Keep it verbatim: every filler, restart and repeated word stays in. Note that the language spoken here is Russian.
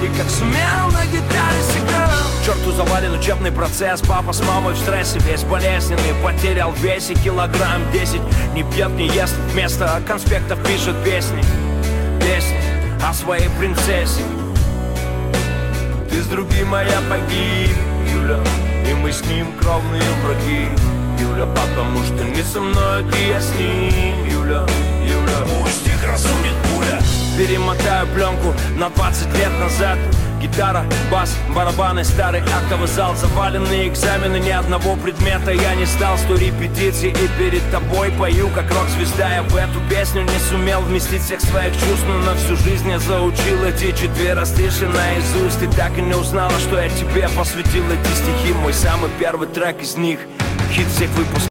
И как сумел на гитаре сыграл. Черту завален учебный процесс. Папа с мамой в стрессе, весь болезненный. Потерял в весе килограмм десять. Не пьет, не ест, вместо конспектов пишет песни. Песни о своей принцессе. Ты с другим, моя погиб, Юля. И мы с ним кровные враги, Юля. Потому что не со мной, ты, я с ним, Юля, Юля. Пусть их разумит пуля. Перемотаю пленку на двадцать лет назад. Гитара, бас, барабаны, старый актовый зал. Заваленные экзамены, ни одного предмета я не стал. Сто репетиций и перед тобой пою, как рок-звезда. Я в эту песню не сумел вместить всех своих чувств, но на всю жизнь я заучил эти четыре стиши наизусть. Ты так и не узнала, что я тебе посвятил эти стихи. Мой самый первый трек из них, хит всех выпусков.